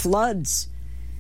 floods.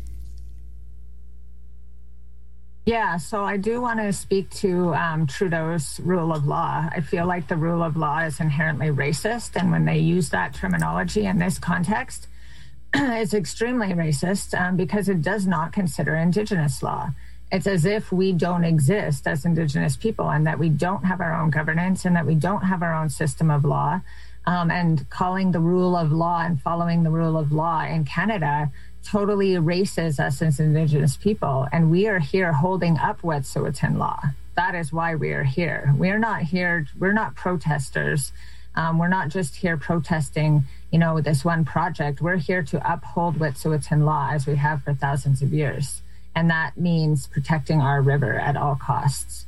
Yeah, so I do want to speak to Trudeau's rule of law. I feel like the rule of law is inherently racist, and when they use that terminology in this context, it's extremely racist because it does not consider Indigenous law. It's as if we don't exist as Indigenous people and that we don't have our own governance and that we don't have our own system of law. And calling the rule of law and following the rule of law in Canada totally erases us as Indigenous people. And we are here holding up Wet'suwet'en law. That is why we are here. We're not here, we're not protesters. We're not just here protesting, this one project. We're here to uphold Wet'suwet'en law as we have for thousands of years. And that means protecting our river at all costs.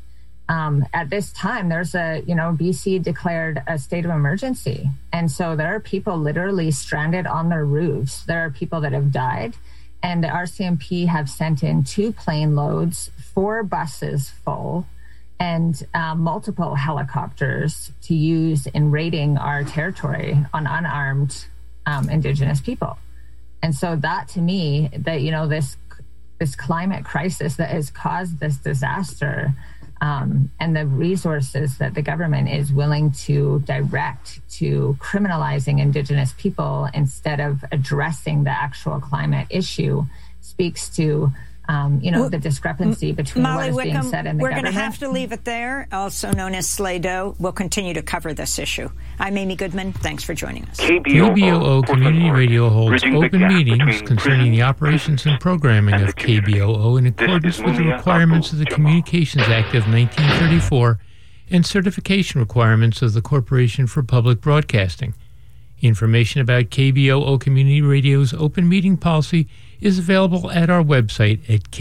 At this time, there's BC declared a state of emergency. And so there are people literally stranded on their roofs. There are people that have died. And the RCMP have sent in 2 plane loads, 4 buses full, and multiple helicopters to use in raiding our territory on unarmed Indigenous people. And so that, to me, that, this climate crisis that has caused this disaster, and the resources that the government is willing to direct to criminalizing Indigenous people instead of addressing the actual climate issue speaks to, the discrepancy between Molly what is Wickham, being said in the we're government. We're going to have to leave it there, also known as Slido. We'll continue to cover this issue. I'm Amy Goodman. Thanks for joining us. KBOO Community Radio holds open meetings concerning the operations and programming of KBOO in accordance with the requirements of the Communications Act of 1934 and certification requirements of the Corporation for Public Broadcasting. Information about KBOO Community Radio's open meeting policy is available at our website at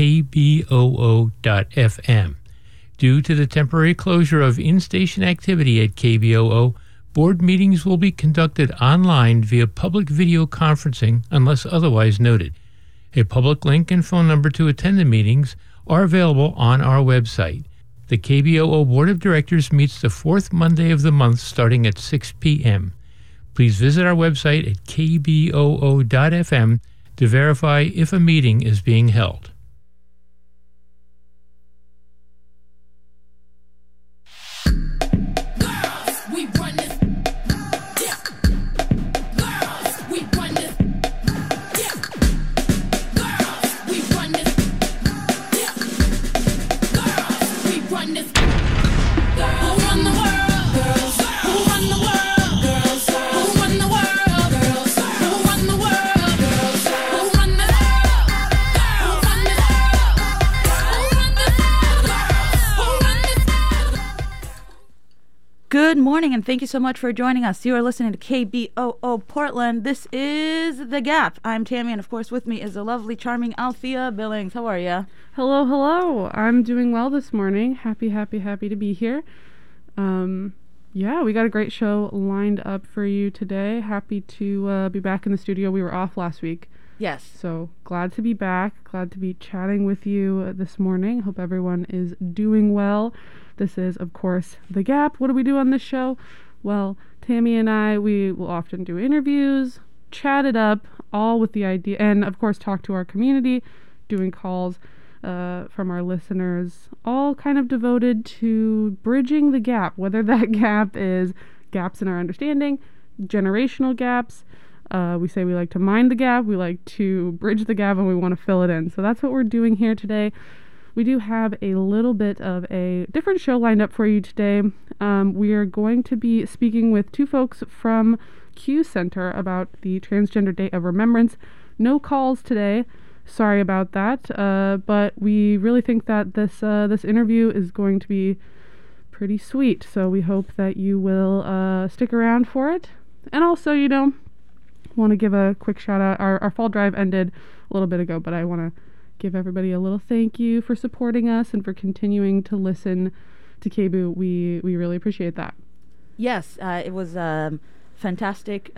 kboo.fm. Due to the temporary closure of in-station activity at KBOO, board meetings will be conducted online via public video conferencing unless otherwise noted. A public link and phone number to attend the meetings are available on our website. The KBOO Board of Directors meets the 4th Monday of the month starting at 6 p.m. Please visit our website at kboo.fm to verify if a meeting is being held. Good morning, and thank you so much for joining us. You are listening to KBOO Portland. This is The Gap. I'm Tammy, and of course with me is the lovely, charming Althea Billings. How are you? Hello, hello. I'm doing well this morning. Happy to be here. We got a great show lined up for you today. Happy to be back in the studio. We were off last week. Yes. So glad to be back. Glad to be chatting with you this morning. Hope everyone is doing well. This is, of course, The Gap. What do we do on this show? Well, Tammy and I, we will often do interviews, chat it up, all with the idea, and of course talk to our community, doing calls from our listeners, all kind of devoted to bridging the gap, whether that gap is gaps in our understanding, generational gaps. We say we like to mind the gap, we like to bridge the gap, and we want to fill it in. So that's what we're doing here today. We do have a little bit of a different show lined up for you today. We are going to be speaking with 2 folks from Q Center about the Transgender Day of Remembrance. No calls today. Sorry about that. But we really think that this interview is going to be pretty sweet. So we hope that you will stick around for it. And also, want to give a quick shout out. Our fall drive ended a little bit ago, but I want to give everybody a little thank you for supporting us and for continuing to listen to KBOO. We really appreciate that. Yes, it was fantastic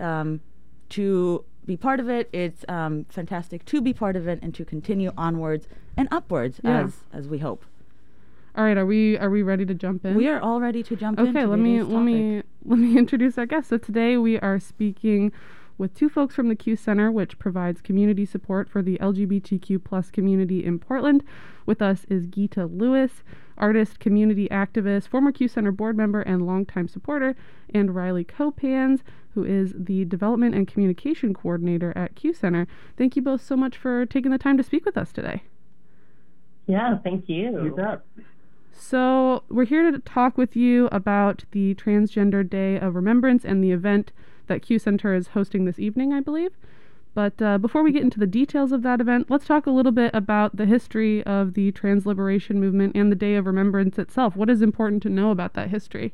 to be part of it. It's fantastic to be part of it and to continue onwards and upwards as we hope. All right, are we ready to jump in? We are all ready to jump in. Okay, let me introduce our guest. So today we are speaking with two folks from the Q Center, which provides community support for the LGBTQ plus community in Portland. With us is Geeta Lewis, artist, community activist, former Q Center board member, and longtime supporter, and Riley Copans, who is the development and communication coordinator at Q Center. Thank you both so much for taking the time to speak with us today. Yeah, thank you. You bet. So we're here to talk with you about the Transgender Day of Remembrance and the event that Q Center is hosting this evening, I believe. But before we get into the details of that event, let's talk a little bit about the history of the trans liberation movement and the Day of Remembrance itself. What is important to know about that history?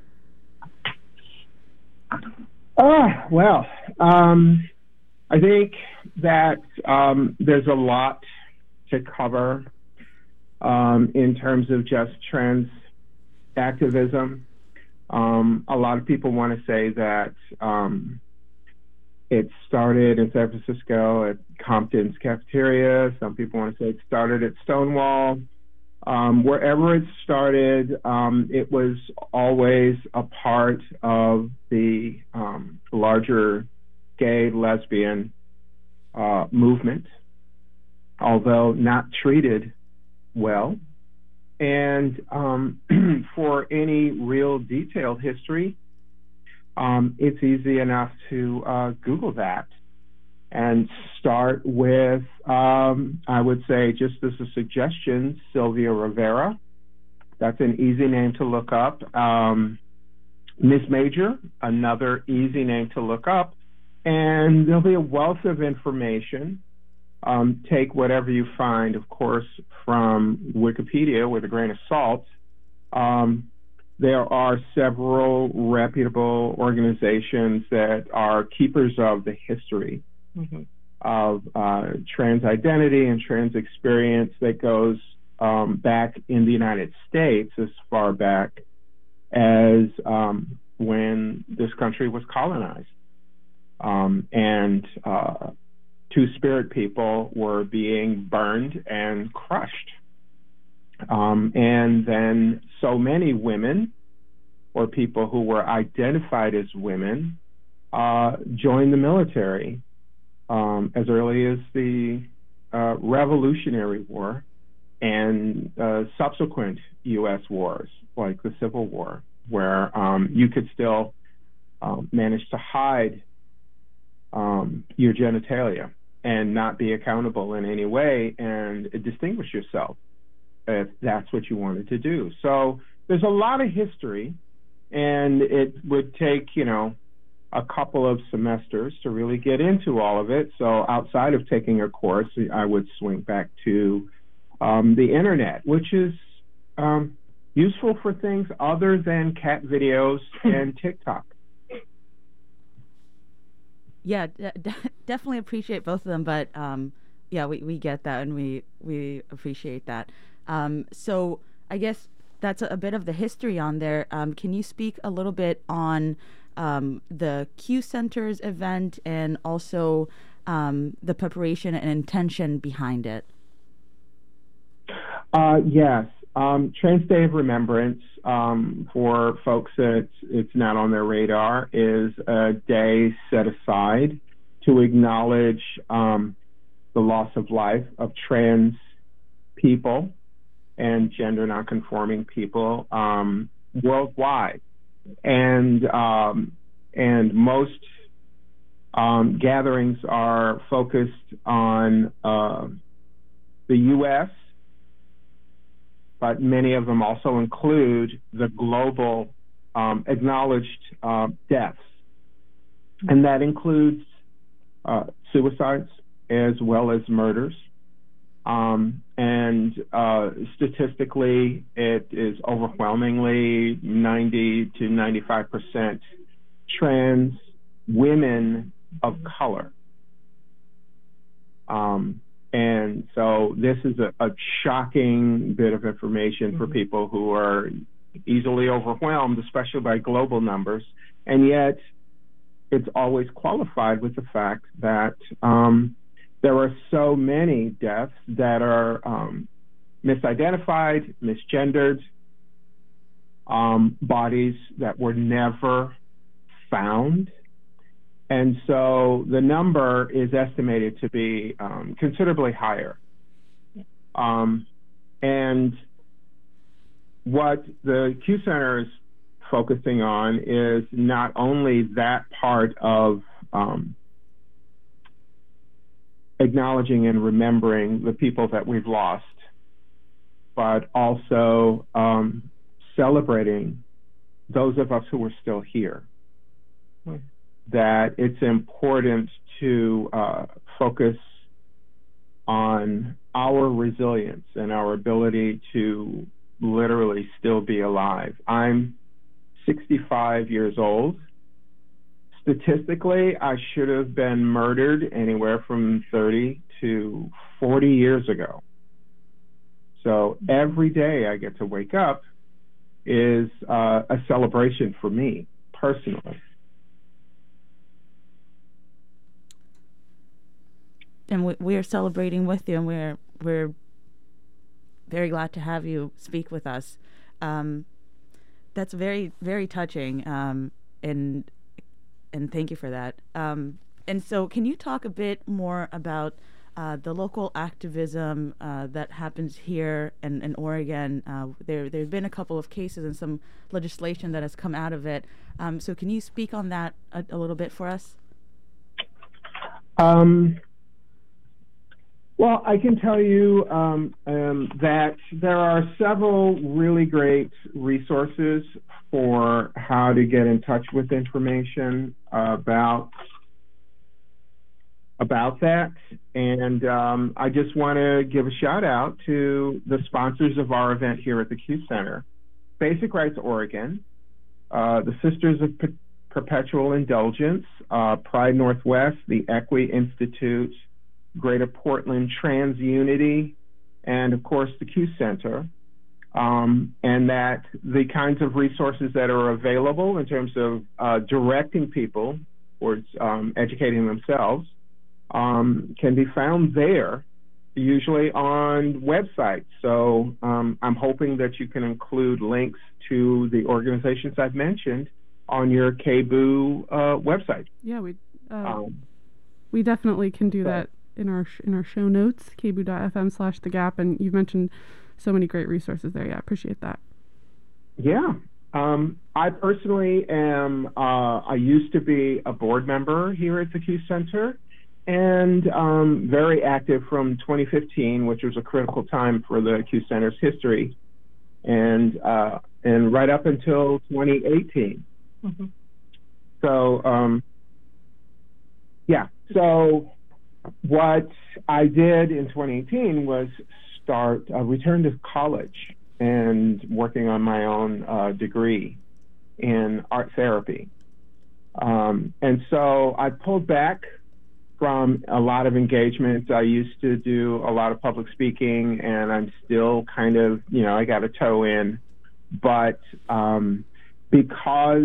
Well, I think that there's a lot to cover in terms of just trans activism. A lot of people want to say that it started in San Francisco at Compton's cafeteria. Some people want to say it started at Stonewall. Wherever it started, it was always a part of the larger gay, lesbian movement, although not treated well. And for any real detailed history, it's easy enough to Google that and start with, I would say, just as a suggestion, Sylvia Rivera. That's an easy name to look up. Miss Major, another easy name to look up. And there'll be a wealth of information. Take whatever you find, of course, from Wikipedia with a grain of salt. There are several reputable organizations that are keepers of the history of trans identity and trans experience that goes back in the United States as far back as when this country was colonized. And Two-Spirit people were being burned and crushed. And then so many women or people who were identified as women joined the military as early as the Revolutionary War and subsequent U.S. wars, like the Civil War, where you could still manage to hide your genitalia and not be accountable in any way and distinguish yourself if that's what you wanted to do. So there's a lot of history, and it would take, a couple of semesters to really get into all of it. So outside of taking a course, I would swing back to the internet, which is useful for things other than cat videos and TikTok. Yeah, definitely appreciate both of them, but yeah, we get that, and we appreciate that. So I guess that's a bit of the history on there. Can you speak a little bit on the Q Center's event and also the preparation and intention behind it? Yes. Trans Day of Remembrance, for folks that it's not on their radar, is a day set aside to acknowledge the loss of life of trans people and gender nonconforming people worldwide. And most gatherings are focused on the U.S., but many of them also include the global acknowledged deaths. And that includes suicides as well as murders. And statistically, it is overwhelmingly 90 to 95% trans women of color. And so this is a shocking bit of information for people who are easily overwhelmed, especially by global numbers. And yet it's always qualified with the fact that there are so many deaths that are misidentified, misgendered, bodies that were never found. And so the number is estimated to be considerably higher. And what the Q Center is focusing on is not only that part of acknowledging and remembering the people that we've lost, but also celebrating those of us who are still here. That it's important to focus on our resilience and our ability to literally still be alive. I'm 65 years old. Statistically, I should have been murdered anywhere from 30 to 40 years ago. So every day I get to wake up is a celebration for me personally. And we're celebrating with you, and we're very glad to have you speak with us. That's very, very touching, and thank you for that. And so, can you talk a bit more about the local activism that happens here in Oregon? There've been a couple of cases and some legislation that has come out of it. So, can you speak on that a little bit for us? Well, I can tell you that there are several really great resources for how to get in touch with information about that. And I just want to give a shout out to the sponsors of our event here at the Q Center: Basic Rights Oregon, the Sisters of Perpetual Indulgence, Pride Northwest, the Equi Institute, Greater Portland Trans Unity, and of course the Q Center, and that the kinds of resources that are available in terms of directing people towards educating themselves can be found there, usually on websites. So I'm hoping that you can include links to the organizations I've mentioned on your KBOO website. Yeah, we definitely can do that in our show notes, kboo.fm/thegap, and you've mentioned so many great resources there. Yeah, I appreciate that. Yeah. I personally am, I used to be a board member here at the Q Center, and very active from 2015, which was a critical time for the Q Center's history, and right up until 2018. Mm-hmm. So, yeah. So what I did in 2018 was return to college and working on my own degree in art therapy. And so I pulled back from a lot of engagement. I used to do a lot of public speaking, and I'm still kind of, I got a toe in. But because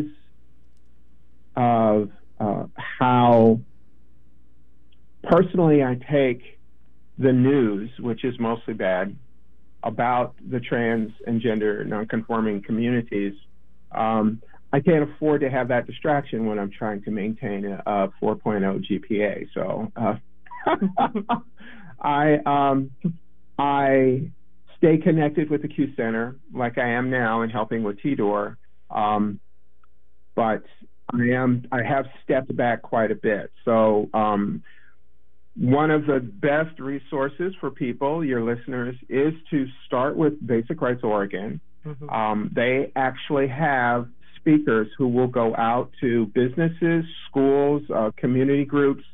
of how personally I take the news, which is mostly bad, about the trans and gender nonconforming communities, I can't afford to have that distraction when I'm trying to maintain a 4.0 GPA. So I stay connected with the Q Center like I am now and helping with TDOR, but I have stepped back quite a bit. So one of the best resources for people, your listeners, is to start with Basic Rights Oregon. Mm-hmm. They actually have speakers who will go out to businesses, schools, community groups,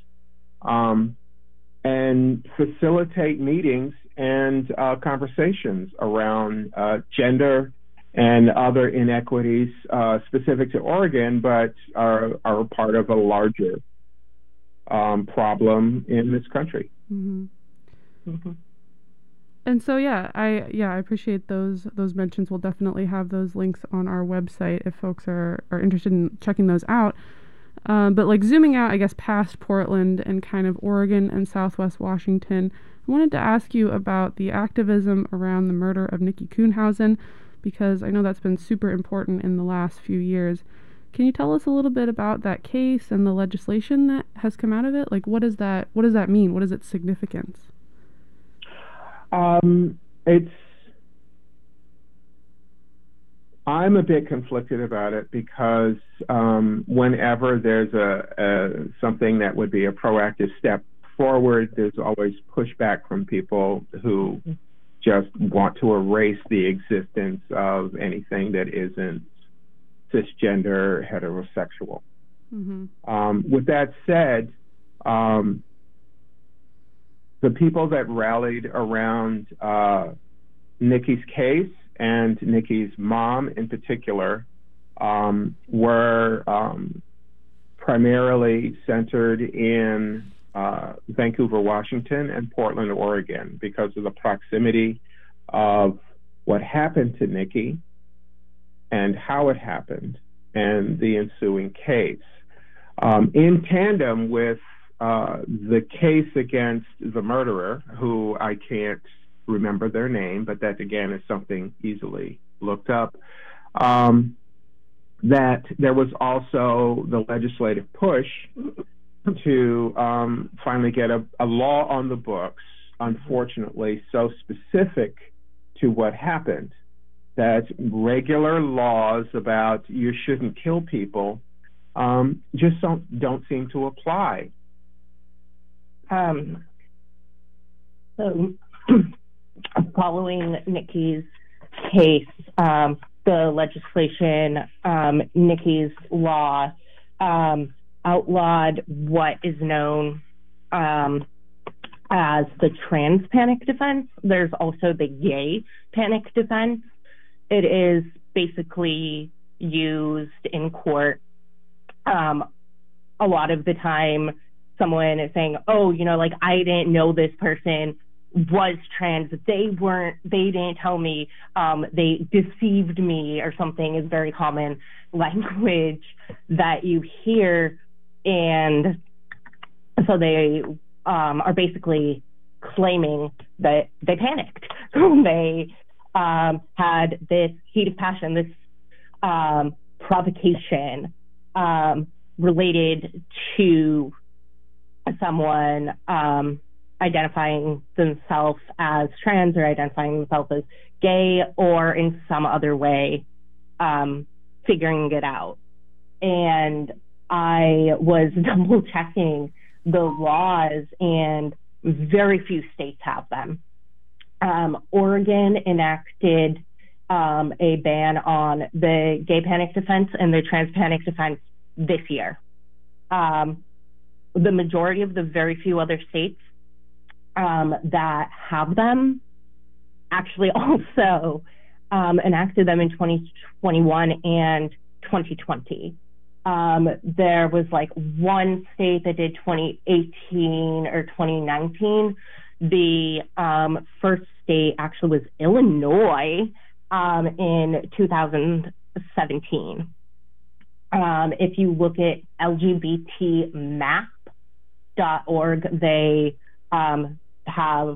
and facilitate meetings and conversations around gender and other inequities specific to Oregon, but are part of a larger problem in this country. Mm-hmm. Mm-hmm. And so, I appreciate those mentions. We'll definitely have those links on our website if folks are interested in checking those out. But like zooming out, I guess, past Portland and kind of Oregon and Southwest Washington, I wanted to ask you about the activism around the murder of Nikki Kuhnhausen, because I know that's been super important in the last few years. Can you tell us a little bit about that case and the legislation that has come out of it? Like, what does that mean? What is its significance? I'm a bit conflicted about it because whenever there's something that would be a proactive step forward, there's always pushback from people who just want to erase the existence of anything that isn't cisgender, heterosexual. With that said, the people that rallied around Nikki's case and Nikki's mom in particular were primarily centered in Vancouver, Washington, and Portland, Oregon, because of the proximity of what happened to Nikki and how it happened and the ensuing case. In tandem with the case against the murderer, who I can't remember their name, but that again is something easily looked up, that there was also the legislative push to finally get a law on the books, unfortunately so specific to what happened, that regular laws about you shouldn't kill people just don't seem to apply. So following Nikki's case, the legislation, Nikki's law, outlawed what is known as the trans panic defense. There's also the gay panic defense. It is basically used in court. A lot of the time, someone is saying, oh, like, I didn't know this person was trans. They didn't tell me, they deceived me or something is very common language that you hear. And so they are basically claiming that they panicked. They had this heat of passion, this provocation related to someone identifying themselves as trans or identifying themselves as gay or in some other way figuring it out. And I was double checking the laws, and very few states have them. Oregon enacted a ban on the gay panic defense and the trans panic defense this year. The majority of the very few other states that have them actually also enacted them in 2021 and 2020. There was like one state that did 2018 or 2019. The first state actually was Illinois in 2017. If you look at LGBTmap.org, they have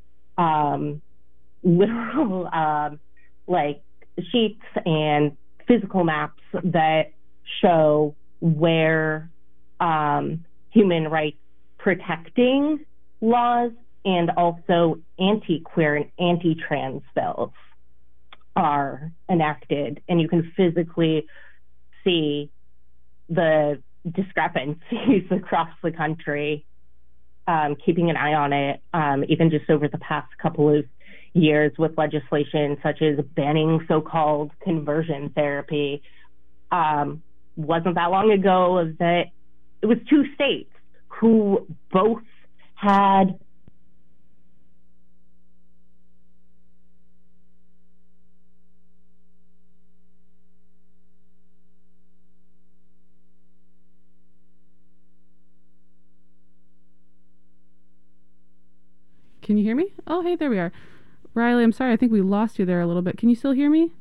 literal like sheets and physical maps that show where human rights protecting laws and also anti-queer and anti-trans bills are enacted, and you can physically see the discrepancies across the country. Keeping an eye on it, even just over the past couple of years with legislation such as banning so-called conversion therapy. Wasn't that long ago that it was two states who both had Can you hear me? Oh, hey, there we are. Riley, I'm sorry. I think we lost you there a little bit. Can you still hear me?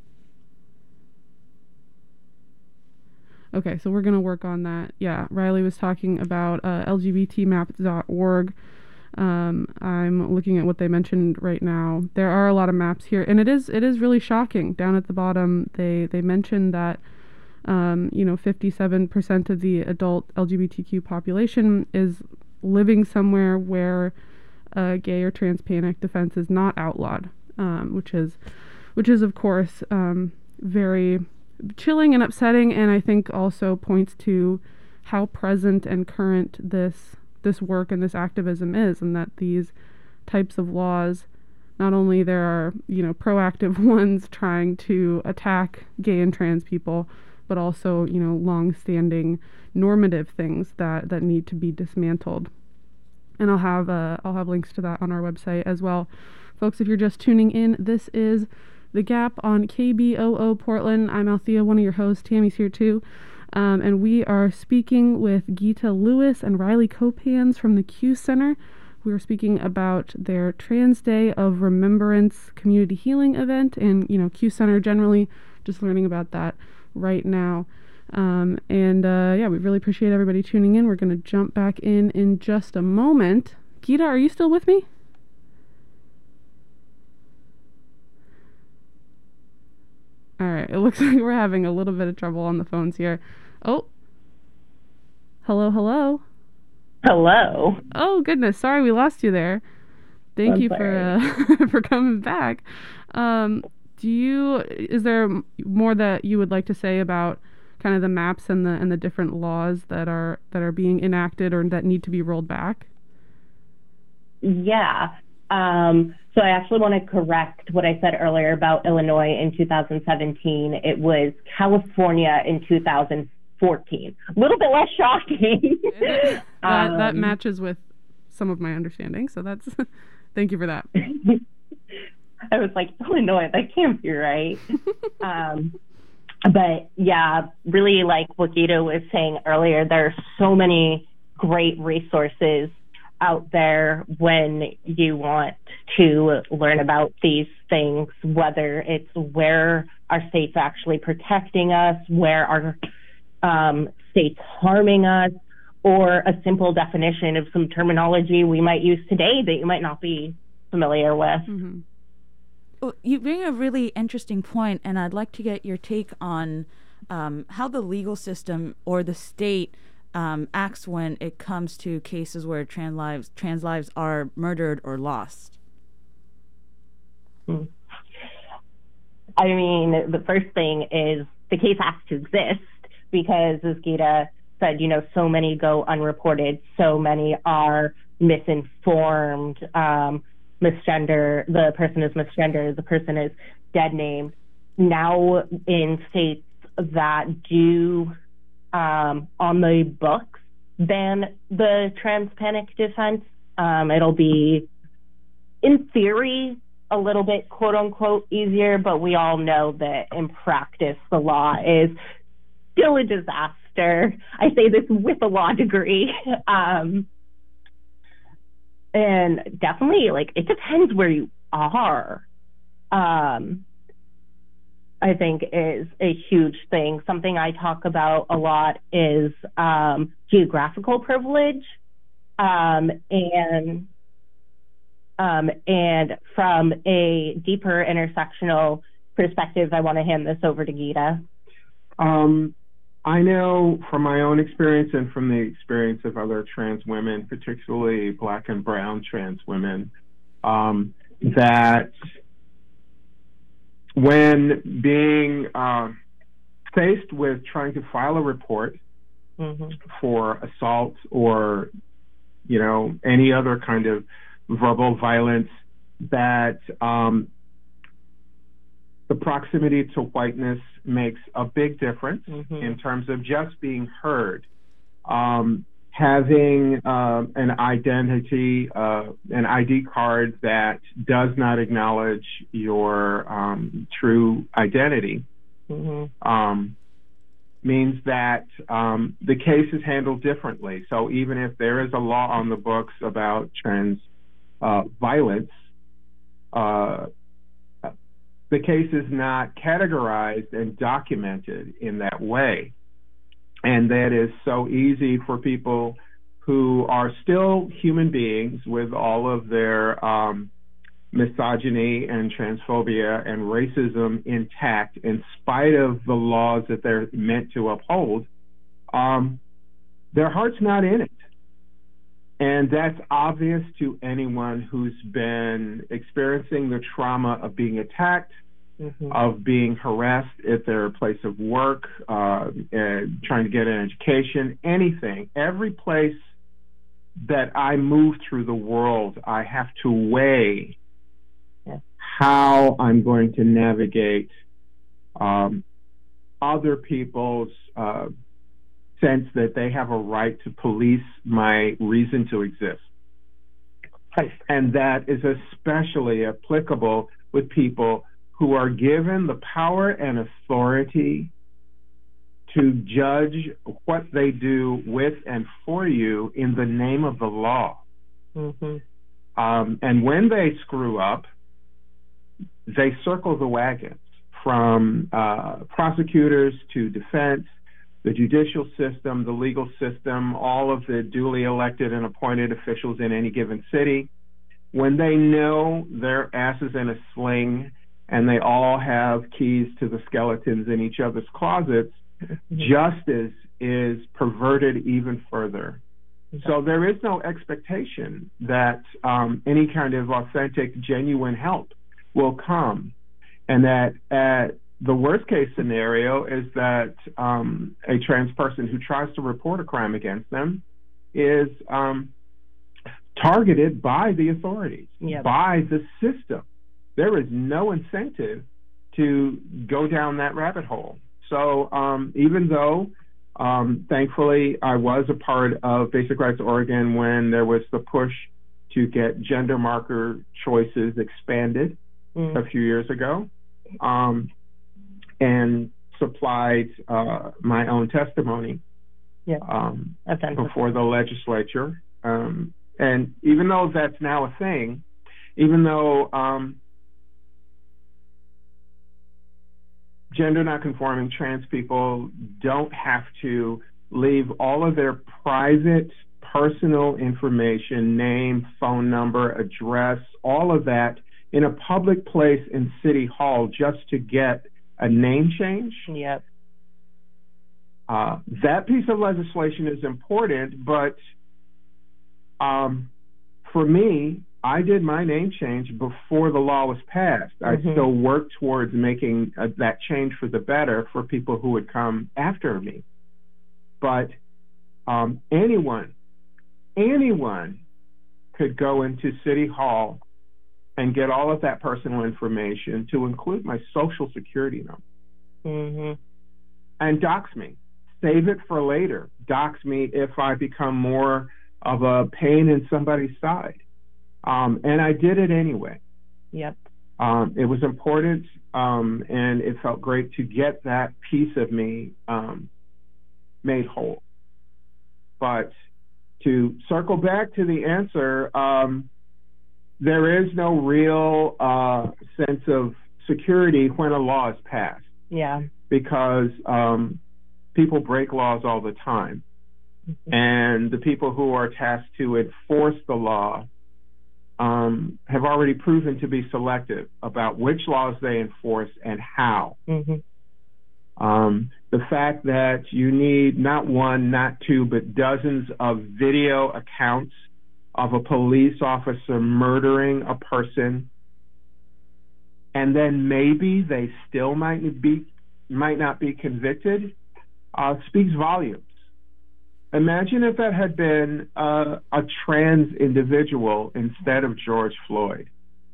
Okay, so we're going to work on that. Yeah, Riley was talking about LGBTmap.org. I'm looking at what they mentioned right now. There are a lot of maps here, and it is really shocking. Down at the bottom, they mentioned that 57% of the adult LGBTQ population is living somewhere where gay or trans panic defense is not outlawed, which is of course very chilling and upsetting, and I think also points to how present and current this work and this activism is, and that these types of laws, not only there are proactive ones trying to attack gay and trans people, but also long-standing normative things that need to be dismantled. And I'll have links to that on our website as well. Folks, if you're just tuning in, this is The Gap on KBOO Portland. I'm Althea, one of your hosts. Tammy's here too. And we are speaking with Gita Lewis and Riley Copans from the Q Center. We are speaking about their Trans Day of Remembrance community healing event, and Q Center generally, just learning about that right now. We really appreciate everybody tuning in. We're going to jump back in just a moment. Gita, are you still with me? All right, it looks like we're having a little bit of trouble on the phones here. Oh, hello. Hello. Oh, goodness. Sorry we lost you there. Thank you for coming back. Is there more that you would like to say about kind of the maps and the different laws that are being enacted or that need to be rolled back? Yeah. So I actually want to correct what I said earlier about Illinois in 2017. It was California in 2014. A little bit less shocking. That matches with some of my understanding. So that's thank you for that. I was like, Illinois, that can't be right. But yeah, really like what Gita was saying earlier, there are so many great resources out there when you want to learn about these things, whether it's where our state's actually protecting us, where our state's harming us, or a simple definition of some terminology we might use today that you might not be familiar with. Mm-hmm. Well, you bring a really interesting point, and I'd like to get your take on how the legal system or the state acts when it comes to cases where trans lives are murdered or lost. I mean, the first thing is the case has to exist because, as Gita said, so many go unreported, so many are misinformed, misgender, the person is misgendered, the person is dead named. Now in states that do on the books ban the trans panic defense, it'll be in theory a little bit quote unquote easier, but we all know that in practice the law is still a disaster. I say this with a law degree. And definitely, it depends where you are. I think is a huge thing. Something I talk about a lot is geographical privilege. And from a deeper intersectional perspective, I want to hand this over to Gita. I know from my own experience and from the experience of other trans women, particularly Black and brown trans women, that when being faced with trying to file a report for assault or, any other kind of verbal violence, that the proximity to whiteness makes a big difference in terms of just being heard. Having an identity, an ID card that does not acknowledge your true identity means that the case is handled differently. So even if there is a law on the books about trans violence, the case is not categorized and documented in that way. And that is so easy for people who are still human beings with all of their misogyny and transphobia and racism intact in spite of the laws that they're meant to uphold, their heart's not in it. And that's obvious to anyone who's been experiencing the trauma of being attacked, of being harassed at their place of work, and trying to get an education, anything. Every place that I move through the world, I have to weigh how I'm going to navigate other people's sense that they have a right to police my reason to exist. And that is especially applicable with people who are given the power and authority to judge what they do with and for you in the name of the law. And when they screw up, they circle the wagons from prosecutors to defense, the judicial system, the legal system, all of the duly elected and appointed officials in any given city. When they know their ass is in a sling and they all have keys to the skeletons in each other's closets, justice is perverted even further. So there is no expectation that any kind of authentic, genuine help will come, and that the worst case scenario is that a trans person who tries to report a crime against them is targeted by the authorities, by the system. There is no incentive to go down that rabbit hole. So even though, thankfully, I was a part of Basic Rights Oregon when there was the push to get gender marker choices expanded a few years ago, and supplied my own testimony before the legislature. And even though that's now a thing, even though gender nonconforming trans people don't have to leave all of their private personal information, name, phone number, address, all of that in a public place in City Hall just to get a name change. That piece of legislation is important, but for me, I did my name change before the law was passed. I still worked towards making that change for the better for people who would come after me. But anyone could go into City Hall and get all of that personal information, to include my social security number, and dox me. Save it for later. Dox me if I become more of a pain in somebody's side. And I did it anyway. It was important, and it felt great to get that piece of me made whole. But to circle back to the answer, there is no real sense of security when a law is passed. Because people break laws all the time. And the people who are tasked to enforce the law have already proven to be selective about which laws they enforce and how. The fact that you need not one, not two, but dozens of video accounts of a police officer murdering a person, and then maybe they still might not be convicted, speaks volumes. Imagine if that had been a trans individual instead of George Floyd.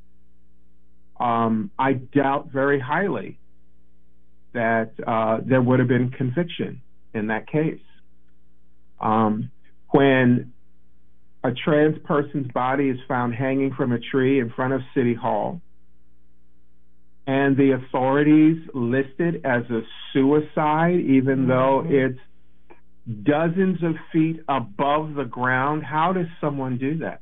I doubt very highly that there would have been conviction in that case. When a trans person's body is found hanging from a tree in front of City Hall, and the authorities list it as a suicide, even though it's dozens of feet above the ground, how does someone do that?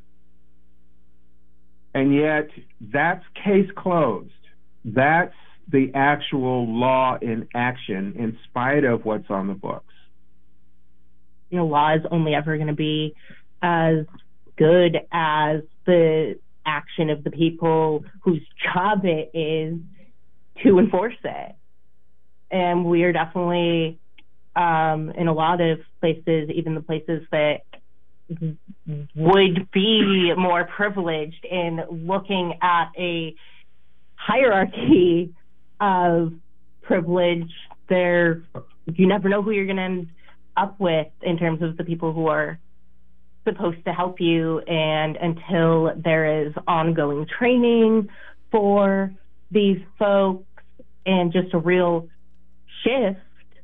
And yet, that's case closed. That's the actual law in action, in spite of what's on the books. Law is only ever going to be as good as the action of the people whose job it is to enforce it. And we are definitely, in a lot of places, even the places that would be more privileged in looking at a hierarchy of privilege, you never know who you're going to end up with in terms of the people who are supposed to help you. And until there is ongoing training for these folks and just a real shift,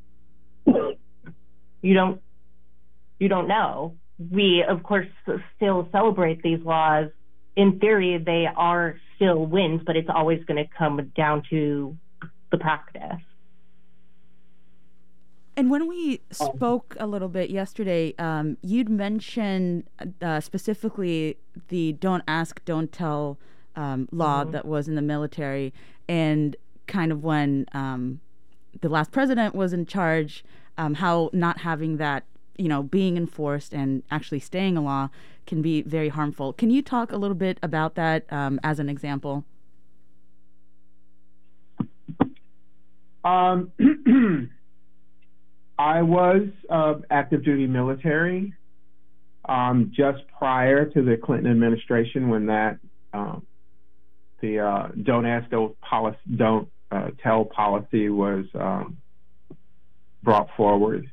you don't know. We, of course, still celebrate these laws. In theory, they are still wins, but it's always going to come down to the practice. And when we spoke a little bit yesterday, you'd mentioned specifically the don't ask, don't tell law that was in the military, and kind of when the last president was in charge, how not having that, being enforced and actually staying a law can be very harmful. Can you talk a little bit about that as an example? I was active duty military just prior to the Clinton administration, when that the don't ask, don't tell policy was brought forward.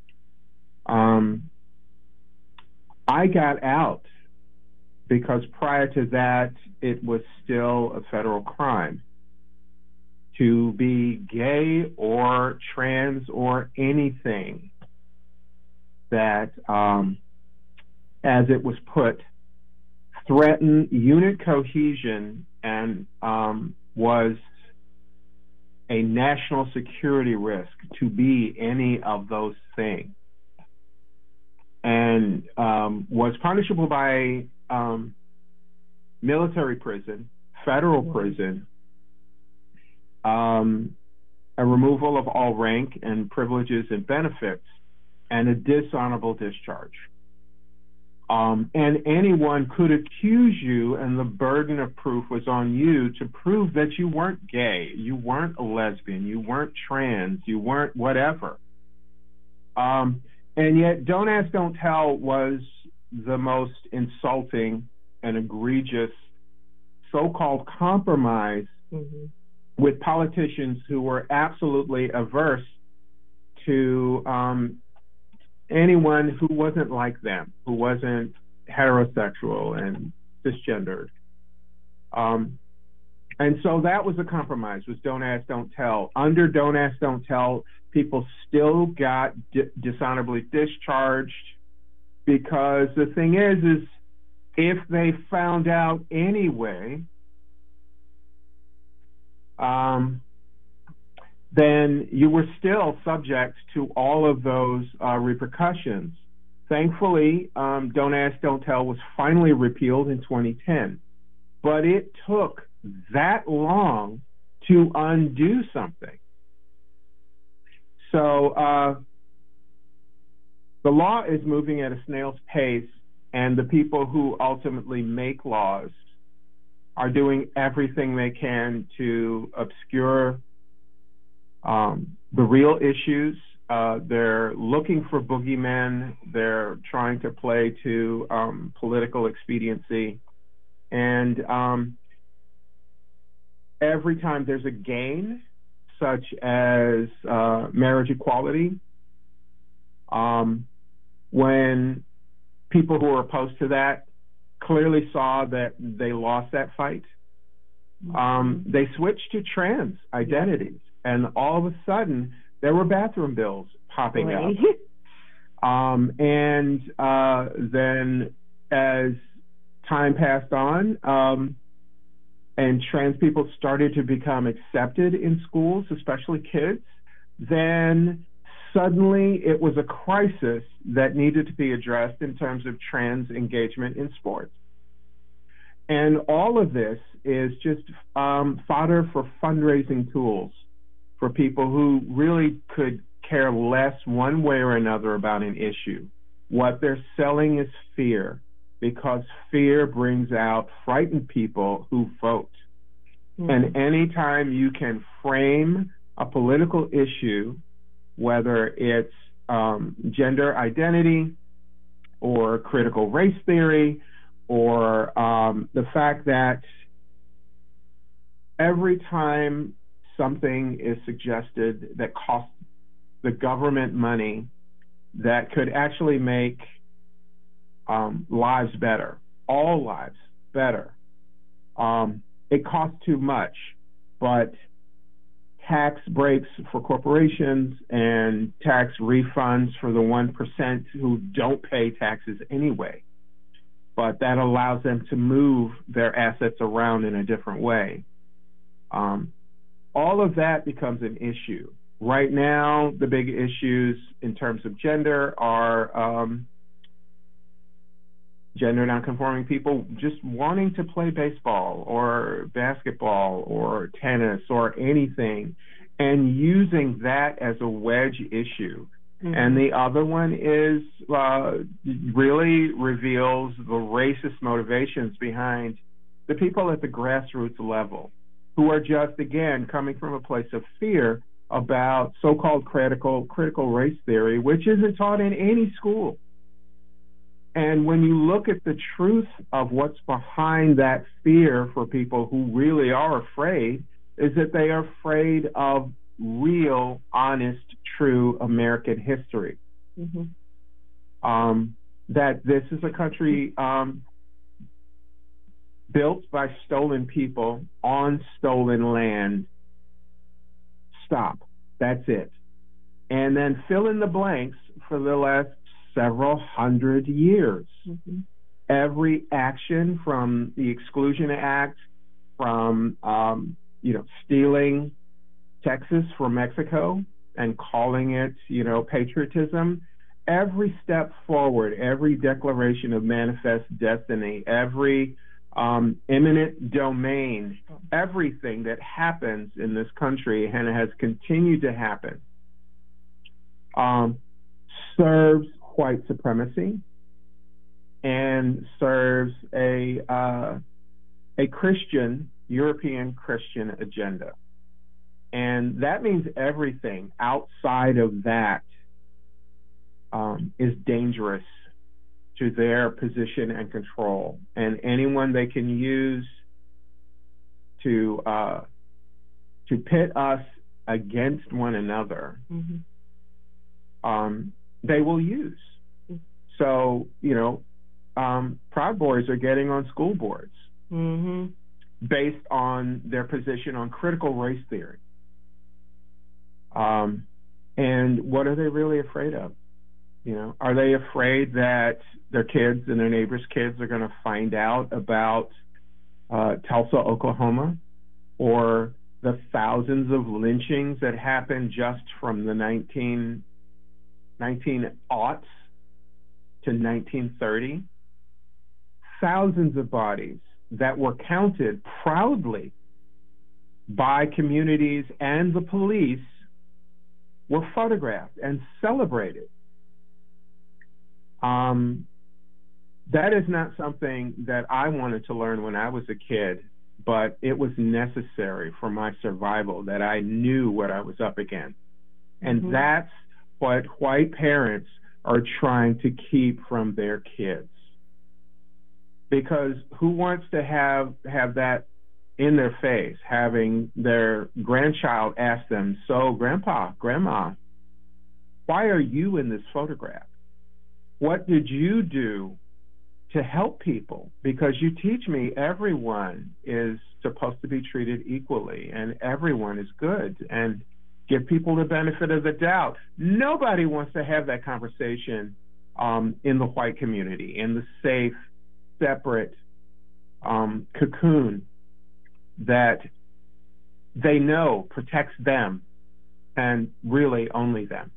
I got out because prior to that, it was still a federal crime to be gay or trans or anything that, as it was put, threatened unit cohesion and was a national security risk to be any of those things, and was punishable by military prison, federal prison, a removal of all rank and privileges and benefits, and a dishonorable discharge. And anyone could accuse you, and the burden of proof was on you to prove that you weren't gay, you weren't a lesbian, you weren't trans, you weren't whatever. And yet, don't ask, don't tell was the most insulting and egregious so-called compromise with politicians who were absolutely averse to anyone who wasn't like them, who wasn't heterosexual and cisgendered. And so that was a compromise, was don't ask, don't tell. Under don't ask, don't tell, people still got dishonorably discharged, because the thing is if they found out anyway, then you were still subject to all of those repercussions. Thankfully, don't ask, don't tell was finally repealed in 2010, but it took that long to undo something. So the law is moving at a snail's pace, and the people who ultimately make laws are doing everything they can to obscure the real issues. They're looking for boogeymen. They're trying to play to political expediency. And every time there's a gain, such as marriage equality, when people who are opposed to that clearly saw that they lost that fight, they switched to trans identities. And all of a sudden, there were bathroom bills popping up. And then as time passed on, and trans people started to become accepted in schools, especially kids, then suddenly it was a crisis that needed to be addressed in terms of trans engagement in sports. And all of this is just fodder for fundraising tools for people who really could care less one way or another about an issue. What they're selling is fear. because fear brings out frightened people who vote. And anytime you can frame a political issue, whether it's gender identity or critical race theory, or the fact that every time something is suggested that costs the government money that could actually make lives better, all lives better, it costs too much. But tax breaks for corporations and tax refunds for the 1% who don't pay taxes anyway, but that allows them to move their assets around in a different way. All of that becomes an issue. Right now, the big issues in terms of gender are gender nonconforming people just wanting to play baseball or basketball or tennis or anything, and using that as a wedge issue. And the other one is really reveals the racist motivations behind the people at the grassroots level, who are just, again, coming from a place of fear about so-called critical race theory, which isn't taught in any school. And when you look at the truth of what's behind that fear for people who really are afraid, is that they are afraid of real, honest, true American history. That this is a country built by stolen people on stolen land. Stop. That's it. And then fill in the blanks for the last several hundred years. Every action from the Exclusion Act, from stealing Texas from Mexico and calling it, patriotism, every step forward, every declaration of manifest destiny, every eminent domain, everything that happens in this country and has continued to happen serves white supremacy and serves a Christian, European Christian agenda. And that means everything outside of that is dangerous to their position and control. And anyone they can use to pit us against one another, they will use. So, Proud Boys are getting on school boards based on their position on critical race theory. And what are they really afraid of? Are they afraid that their kids and their neighbors' kids are going to find out about Tulsa, Oklahoma, or the thousands of lynchings that happened just from the 19aughts to 1930? Thousands of bodies that were counted proudly by communities and the police were photographed and celebrated. That is not something that I wanted to learn when I was a kid, but it was necessary for my survival, that I knew what I was up against. And that's what white parents are trying to keep from their kids. Because who wants to have that in their face, having their grandchild ask them, "So, Grandpa, Grandma, why are you in this photograph? What did you do to help people? Because you teach me everyone is supposed to be treated equally and everyone is good, and give people the benefit of the doubt." Nobody wants to have that conversation in the white community, in the safe, separate cocoon that they know protects them and really only them.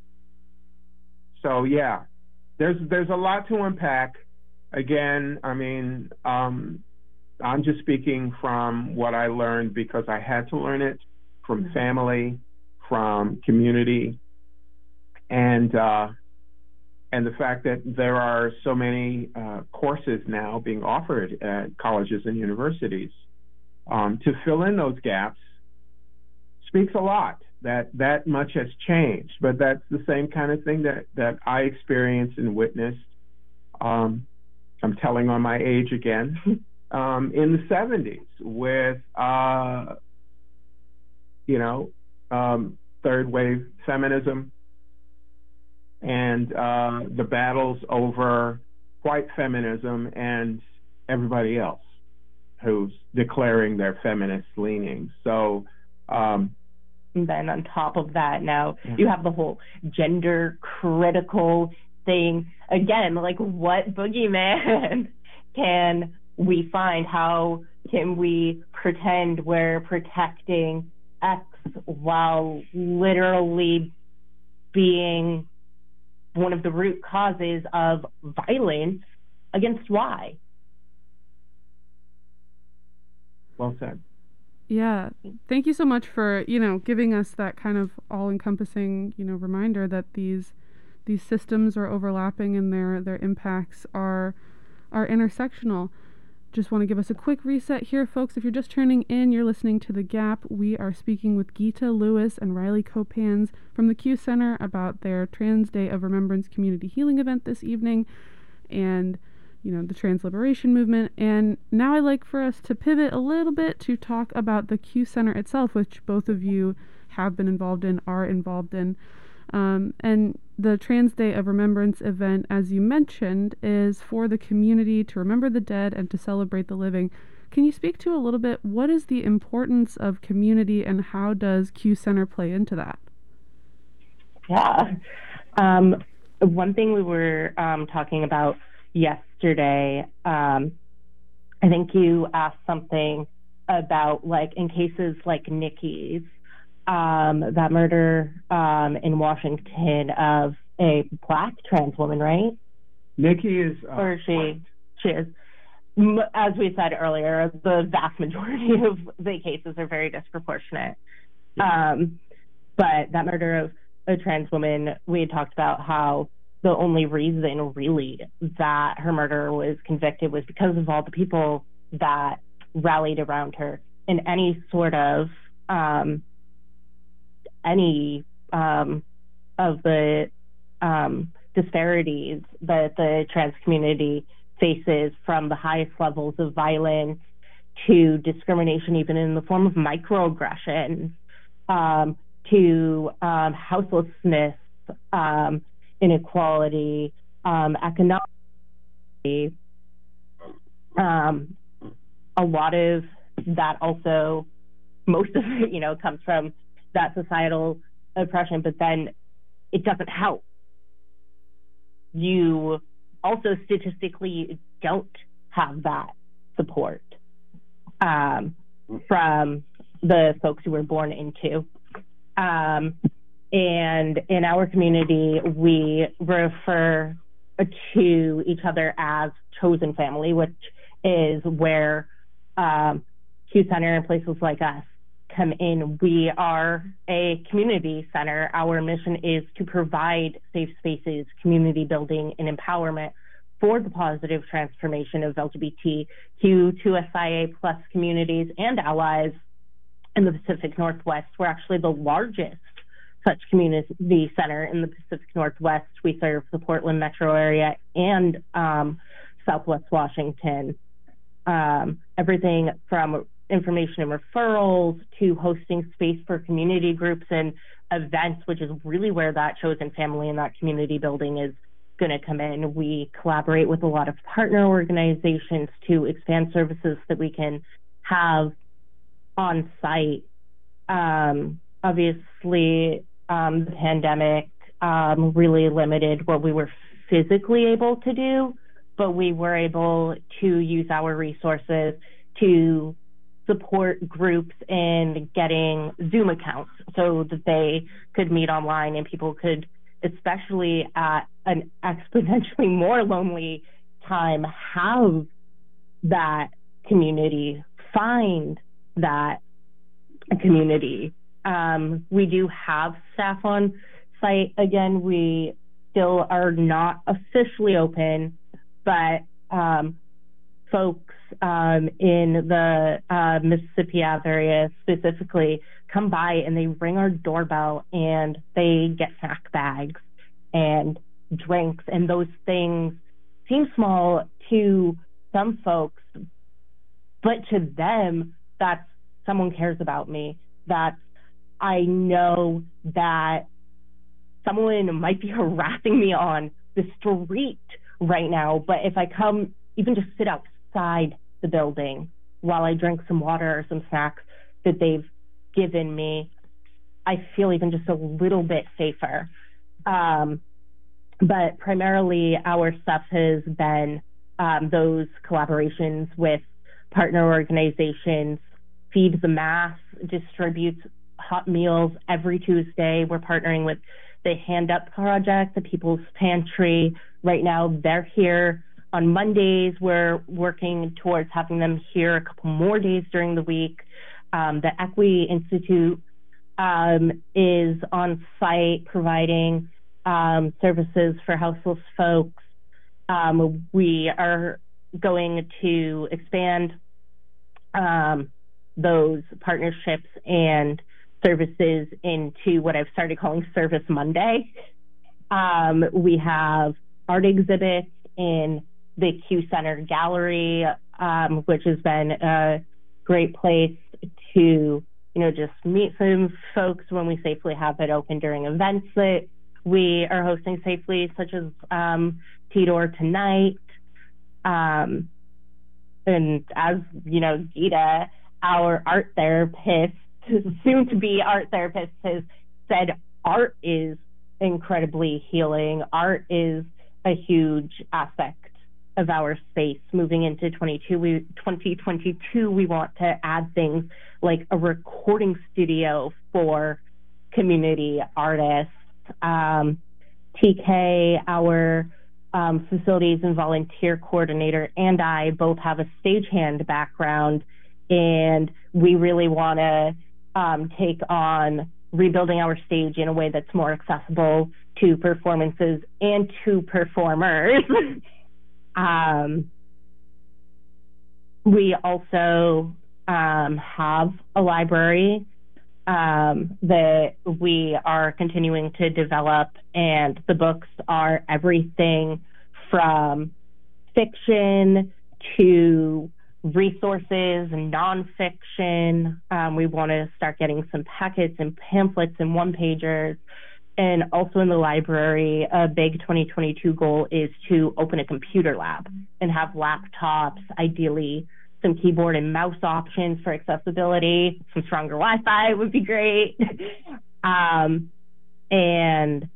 So yeah, there's a lot to unpack. Again, I mean, I'm just speaking from what I learned because I had to learn it from family, from community, and and the fact that there are so many courses now being offered at colleges and universities to fill in those gaps speaks a lot. That much has changed, but that's the same kind of thing that I experienced and witnessed. I'm telling on my age again, in the 70s with, third wave feminism and the battles over white feminism and everybody else who's declaring their feminist leanings. So, then on top of that, now you have the whole gender critical thing. Again, like, what boogeyman can we find? How can we pretend we're protecting X while literally being one of the root causes of violence against Y? Well said. Yeah. Thank you so much for, giving us that kind of all-encompassing, reminder that these systems are overlapping and their impacts are intersectional. Just want to give us a quick reset here, folks. If you're just tuning in, you're listening to The Gap. We are speaking with Geeta Lewis and Riley Copans from the Q Center about their Trans Day of Remembrance community healing event this evening and, the trans liberation movement. And now I'd like for us to pivot a little bit to talk about the Q Center itself, which both of you have been involved in, are involved in. And the Trans Day of Remembrance event, as you mentioned, is for the community to remember the dead and to celebrate the living. Can you speak to a little bit, what is the importance of community and how does Q Center play into that? Yeah. One thing we were talking about yesterday, I think you asked something about, like, in cases like Nikki's, that murder in Washington of a Black trans woman, right? Nikki is... or she is. As we said earlier, the vast majority of the cases are very disproportionate. But that murder of a trans woman, we had talked about how the only reason, really, that her murderer was convicted was because of all the people that rallied around her. In any sort of the disparities that the trans community faces, from the highest levels of violence to discrimination, even in the form of microaggressions, to houselessness, inequality, economic. A lot of that also, most of it, comes from that societal oppression, but then it doesn't help. You also statistically don't have that support from the folks who were born into. And in our community, we refer to each other as chosen family, which is where Q Center and places like us come in. We are a community center. Our mission is to provide safe spaces, community building, and empowerment for the positive transformation of LGBTQ2SIA plus communities and allies in the Pacific Northwest. We're actually the largest such community center in the Pacific Northwest. We serve the Portland metro area and Southwest Washington. Everything from information and referrals to hosting space for community groups and events, which is really where that chosen family and that community building is going to come in. We collaborate with a lot of partner organizations to expand services that we can have on site. Obviously, the pandemic really limited what we were physically able to do, but we were able to use our resources to support groups in getting Zoom accounts so that they could meet online and people could, especially at an exponentially more lonely time, have that community, find that community. We do have staff on site. Again, we still are not officially open, but folks in the Mississippi Ave area specifically come by and they ring our doorbell and they get snack bags and drinks, and those things seem small to some folks, but to them, that's someone cares about me. That I know that someone might be harassing me on the street right now, but if I come, even just sit outside the building while I drink some water or some snacks that they've given me, I feel even just a little bit safer. But primarily our stuff has been those collaborations with partner organizations. Feed the Mass distributes hot meals every Tuesday. We're partnering with the Hand Up Project, the People's Pantry. Right now, they're here on Mondays. We're working towards having them here a couple more days during the week. The Equity Institute is on site providing services for houseless folks. We are going to expand those partnerships and services into what I've started calling Service Monday. We have art exhibits in the Q Center Gallery, which has been a great place to, just meet some folks when we safely have it open during events that we are hosting safely, such as T-Door Tonight. And as you know, Gita, our art therapist, soon to be art therapist, has said art is incredibly healing. Art is a huge aspect of our space. Moving into 2022, we want to add things like a recording studio for community artists. TK, our facilities and volunteer coordinator, and I both have a stagehand background, and we really want to take on rebuilding our stage in a way that's more accessible to performances and to performers. We also have a library that we are continuing to develop, and the books are everything from fiction to resources and nonfiction. We want to start getting some packets and pamphlets and one-pagers. And also in the library, a big 2022 goal is to open a computer lab and have laptops, ideally some keyboard and mouse options for accessibility. Some stronger Wi-Fi would be great. And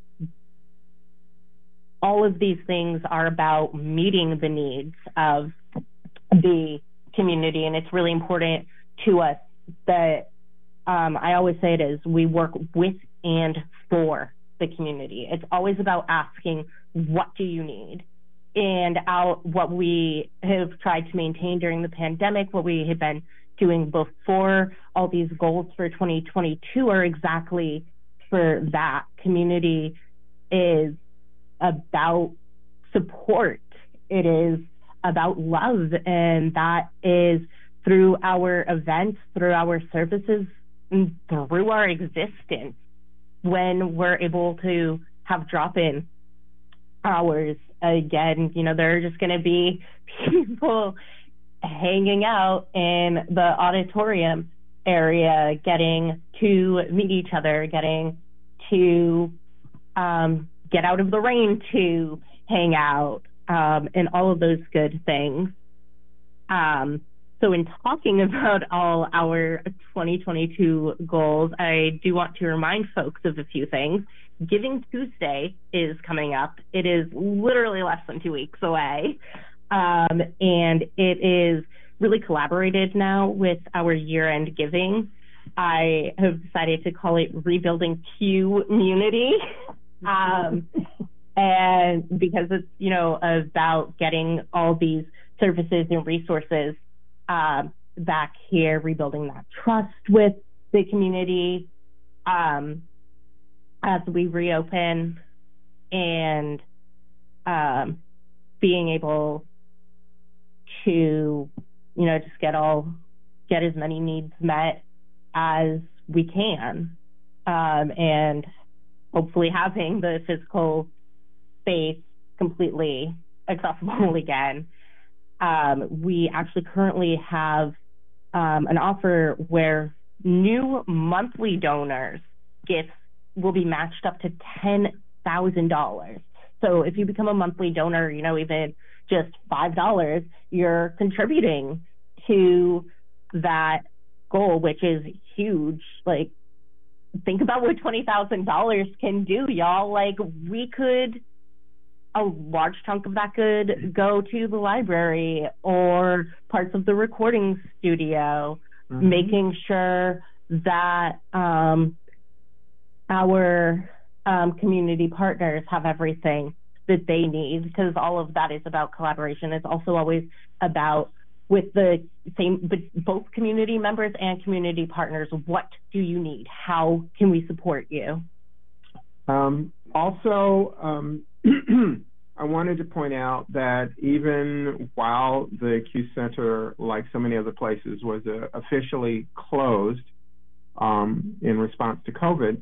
all of these things are about meeting the needs of the community. And it's really important to us that I always say it is, we work with and for the community. It's always about asking, what do you need? And what we have tried to maintain during the pandemic, what we have been doing before all these goals for 2022 are exactly for that. Community is about support. It is about love, and that is through our events, through our services, and through our existence. When we're able to have drop-in hours again, there are just going to be people hanging out in the auditorium area, getting to meet each other, getting to get out of the rain to hang out, and all of those good things. So in talking about all our 2022 goals, I do want to remind folks of a few things. Giving Tuesday is coming up. It is literally less than 2 weeks away. And it is really collaborated now with our year-end giving. I have decided to call it Rebuilding Community. And because it's, about getting all these services and resources back here, rebuilding that trust with the community as we reopen and being able to, just get as many needs met as we can, and hopefully having the physical space completely accessible again. We actually currently have an offer where new monthly donors' gifts will be matched up to $10,000. So if you become a monthly donor, even just $5, you're contributing to that goal, which is huge. Like, think about what $20,000 can do, y'all. Like, a large chunk of that could go to the library or parts of the recording studio, making sure that our community partners have everything that they need, because all of that is about collaboration. It's also always about, with both community members and community partners, what do you need? How can we support you? I wanted to point out that even while the Q Center, like so many other places, was officially closed in response to COVID,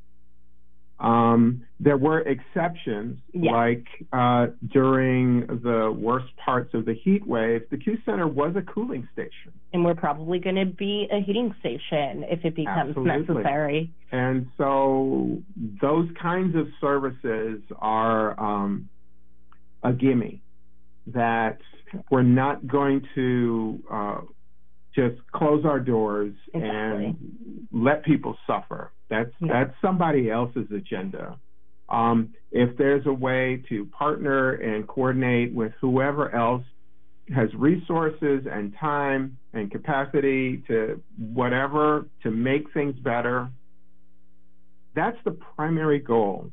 there were exceptions, like during the worst parts of the heat wave, the Q Center was a cooling station. And we're probably going to be a heating station if it becomes necessary. And so those kinds of services are a gimme, that we're not going to just close our doors and let people suffer. That's somebody else's agenda. If there's a way to partner and coordinate with whoever else has resources and time and capacity to whatever to make things better, that's the primary goal.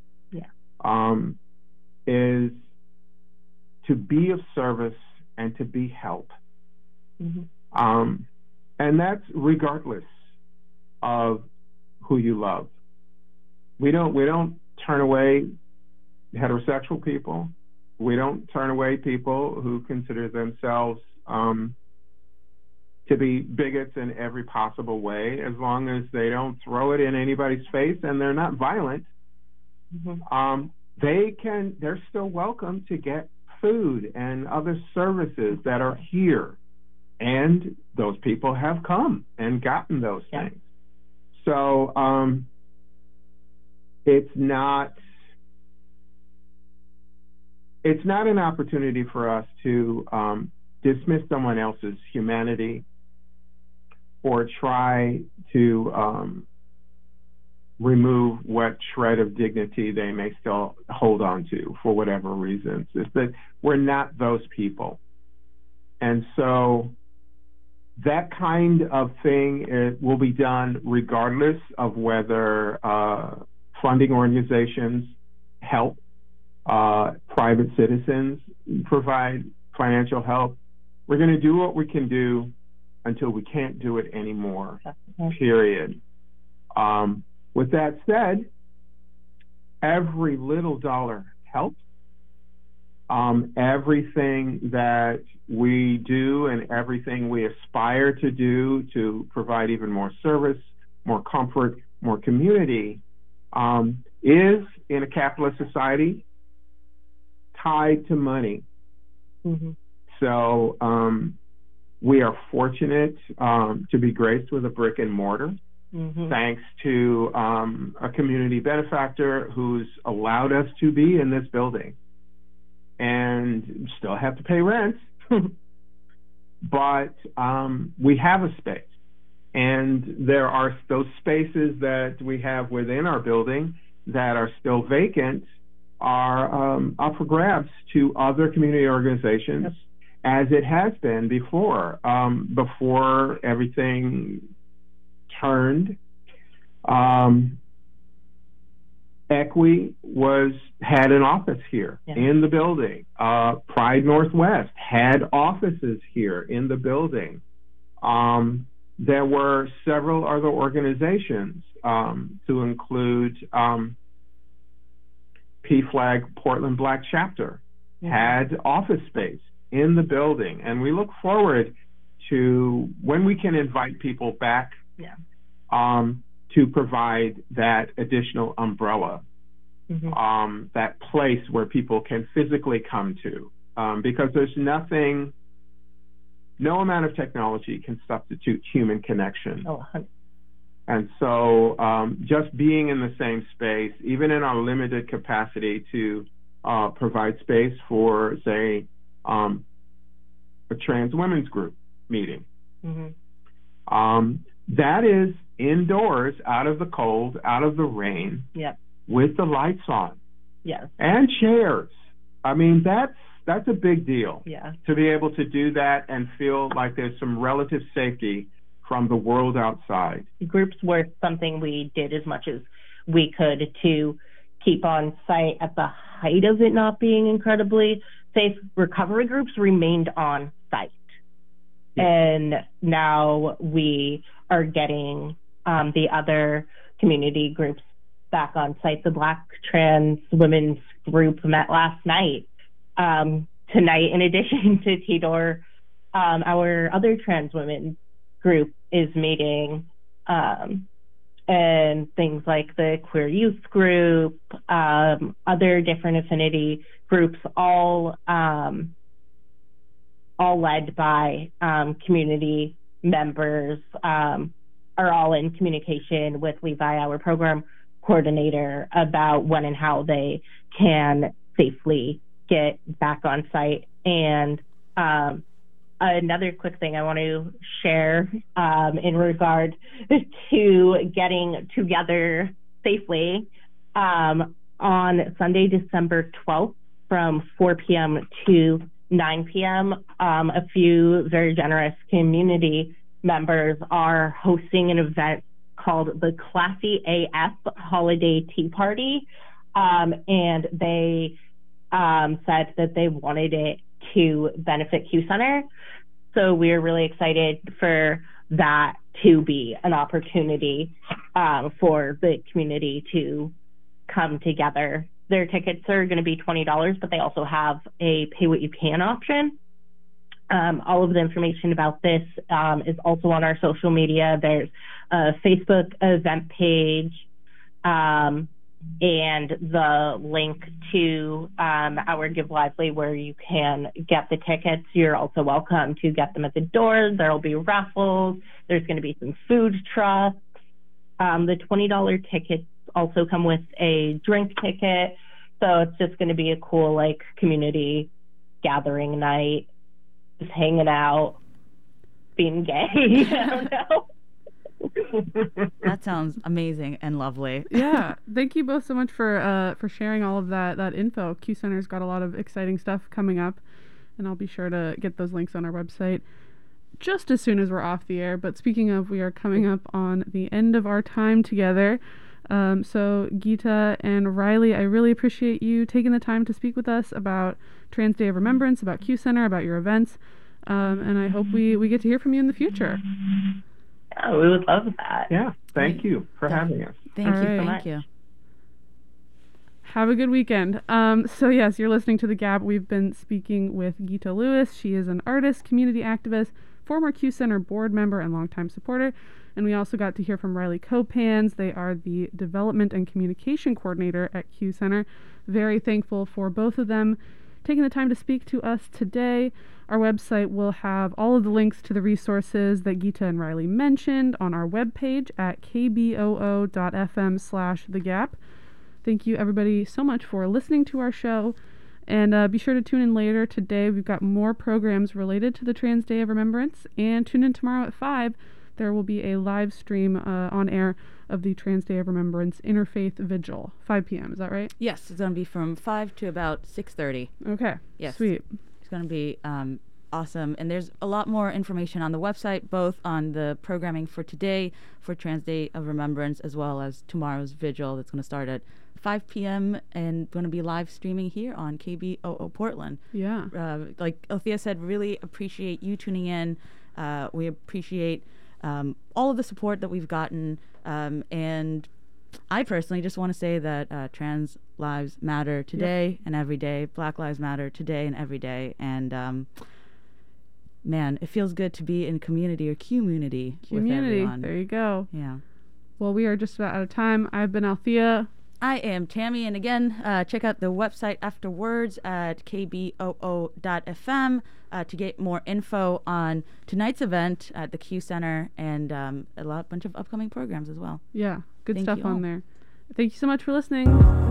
Is to be of service and to be help. And that's regardless of who you love. We don't turn away heterosexual people. We don't turn away people who consider themselves to be bigots in every possible way, as long as they don't throw it in anybody's face and they're not violent. They're still welcome to get food and other services that are here. And those people have come and gotten those things. So it's not an opportunity for us to dismiss someone else's humanity or try to remove what shred of dignity they may still hold on to for whatever reasons. It's that we're not those people. And so that kind of thing will be done regardless of whether funding organizations help, private citizens provide financial help. We're going to do what we can do until we can't do it anymore, period. With that said, every little dollar helps. Everything that we do and everything we aspire to do to provide even more service, more comfort, more community, is, in a capitalist society, tied to money. So we are fortunate to be graced with a brick and mortar, thanks to a community benefactor who's allowed us to be in this building and still have to pay rent. But we have a space, and there are those spaces that we have within our building that are still vacant are up for grabs to other community organizations, as it has been before everything turned. EQUI had an office here in the building. Pride Northwest had offices here in the building. There were several other organizations, to include PFLAG Portland Black chapter had office space in the building. And we look forward to when we can invite people back to provide that additional umbrella, that place where people can physically come to. Because there's no amount of technology can substitute human connection. And so just being in the same space, even in our limited capacity to provide space for, say, a trans women's group meeting, that is indoors, out of the cold, out of the rain, with the lights on, and chairs. I mean, that's a big deal, to be able to do that and feel like there's some relative safety from the world outside. Groups were something we did as much as we could to keep on site at the height of it not being incredibly safe. Recovery groups remained on site. And now we are getting the other community groups back on site. The Black Trans Women's Group met last night. Tonight, in addition to TDOR, our other trans women group is meeting, and things like the Queer Youth Group, other different affinity groups, all led by community members, are all in communication with Levi, our program coordinator, about when and how they can safely get back on site. And another quick thing I want to share in regard to getting together safely, on Sunday, December 12th from 4 p.m. to 9 p.m., a few very generous community members are hosting an event called the Classy AF Holiday Tea Party, and they said that they wanted it to benefit Q Center. So we're really excited for that to be an opportunity for the community to come together. Their tickets are going to be $20, but they also have a pay what you can option. All of the information about this is also on our social media. There's a Facebook event page, and the link to our Give Lively where you can get the tickets. You're also welcome to get them at the door. There'll be raffles. There's going to be some food trucks. The $20 tickets also come with a drink ticket. So it's just going to be a cool, like, community gathering night, just hanging out, being gay. I don't know. That sounds amazing and lovely. Yeah, thank you both so much for sharing all of that info. Q Center's got a lot of exciting stuff coming up, and I'll be sure to get those links on our website just as soon as we're off the air. But speaking of, we are coming up on the end of our time together. So Geeta and Riley, I really appreciate you taking the time to speak with us about Trans Day of Remembrance, about Q Center, about your events, and I hope we get to hear from you in the future. Yeah, we would love that. Yeah, thank you for having us. Thank you so much. Thank you. Have a good weekend. So yes, you're listening to The Gap. We've been speaking with Geeta Lewis. She is an artist, community activist, former Q Center board member, and longtime supporter. And we also got to hear from Riley Copans. They are the development and communication coordinator at Q Center. Very thankful for both of them taking the time to speak to us today. Our website will have all of the links to the resources that Geeta and Riley mentioned on our webpage at kboo.fm/thegap. Thank you, everybody, so much for listening to our show. And be sure to tune in later today. We've got more programs related to the Trans Day of Remembrance. And tune in tomorrow at 5. There will be a live stream on air of the Trans Day of Remembrance Interfaith Vigil, 5 p.m. Is that right? Yes, it's going to be from 5 to about 6:30. Okay. Yes. Sweet. It's going to be awesome. And there's a lot more information on the website, both on the programming for today, for Trans Day of Remembrance, as well as tomorrow's vigil that's going to start at 5 p.m. and going to be live streaming here on KBOO Portland. Yeah. Like Althea said, really appreciate you tuning in. We appreciate all of the support that we've gotten, and I personally just want to say that trans lives matter today and every day. Black lives matter today and every day. And man, it feels good to be in community with everyone. There you go. Yeah. Well, we are just about out of time. I've been Althea. I am Tammy, and again, check out the website afterwards at kboo.fm to get more info on tonight's event at the Q Center and a bunch of upcoming programs as well. Yeah, good Thank stuff you on all. there. Thank you so much for listening.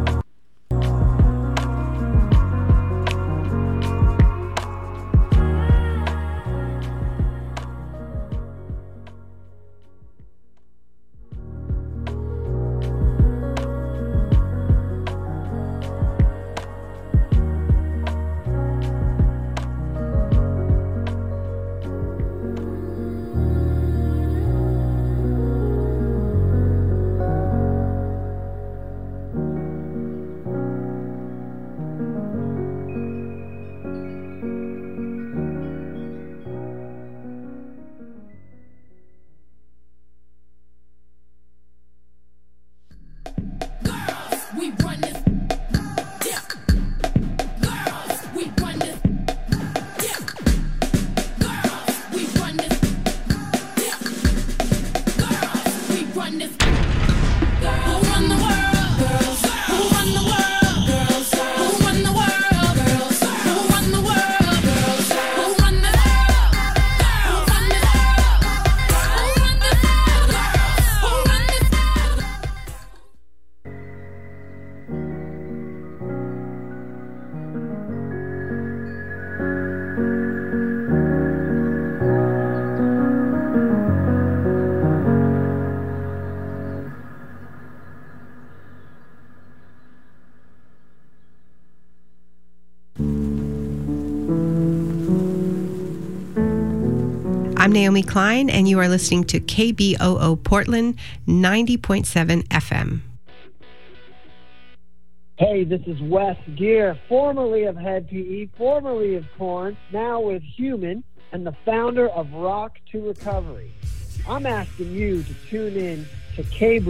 I'm Naomi Klein, and you are listening to KBOO Portland 90.7 FM. Hey, this is Wes Geer, formerly of Head PE, formerly of Korn, now with Human, and the founder of Rock to Recovery. I'm asking you to tune in to KBOO